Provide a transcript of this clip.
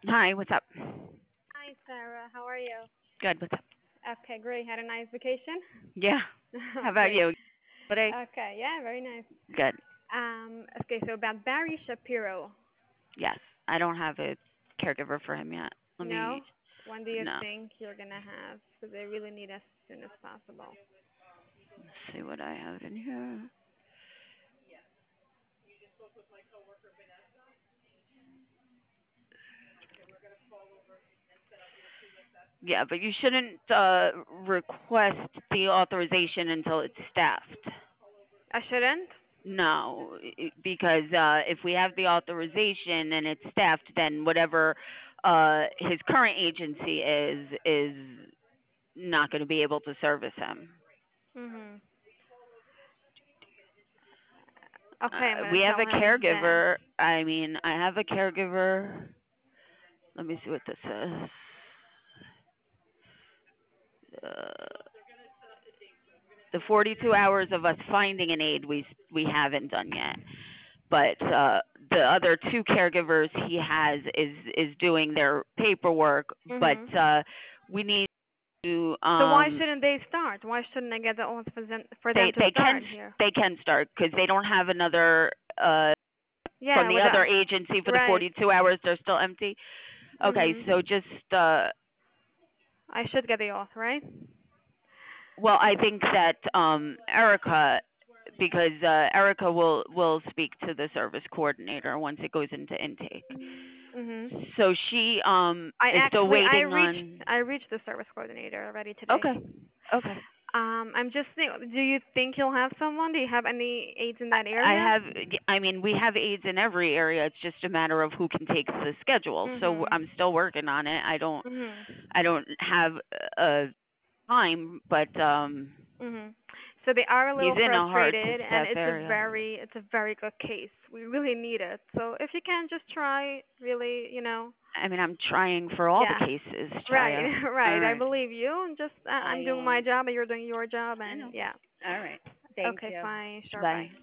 Hi, what's up? Hi, Sarah. How are you? Good, what's up? Okay, great. Had a nice vacation? Yeah. How about Great. you? Today? Okay, yeah, very nice. Good. Okay, so about Barry Shapiro. Yes. I don't have a caregiver for him yet. Let me, No? When do you no. think you're gonna have? Because they really need as soon as possible. Let's see what I have in here. Yeah, but you shouldn't request the authorization until it's staffed. I shouldn't? No, because if we have the authorization and it's staffed, then whatever his current agency is not going to be able to service him. Mhm. Okay, I'm We gonna have tell a him that. caregiver. I mean, I have a caregiver. Let me see what this says. Uh, the 42 hours of us finding an aide we haven't done yet, but the other two caregivers he has is doing their paperwork, but Mhm. we need to So why shouldn't they start? Why shouldn't I get the order for them they to start here? they can start because they don't have another from Yeah, the with other a agency for the right. 42 hours they're still empty. Okay, so Mhm. just I should get the auth, right? well, I think that Erica, because Erica will speak to the service coordinator once it goes into intake. Mhm. So she I is still actually waiting on. I reached the service coordinator already today. Okay, okay. I'm just think, do you think you'll have someone? Do you have any aides in that I area? have, I mean, we have aides in every area. It's just a matter of who can take the schedule. So Mhm. I'm still working on it. Mhm. I don't have a time, but Mhm. So they are a he's little in a hard to frustrated, and staff area. it's a very good case. We really need it. So if you can just try, really, I mean, I'm trying for all the yeah. cases, Right, Chaya. All right. I right. believe you. Just I'm I doing my job, and you're doing your job, I and know. yeah. All right. Thank Okay, you. fine. Sure, Bye. bye.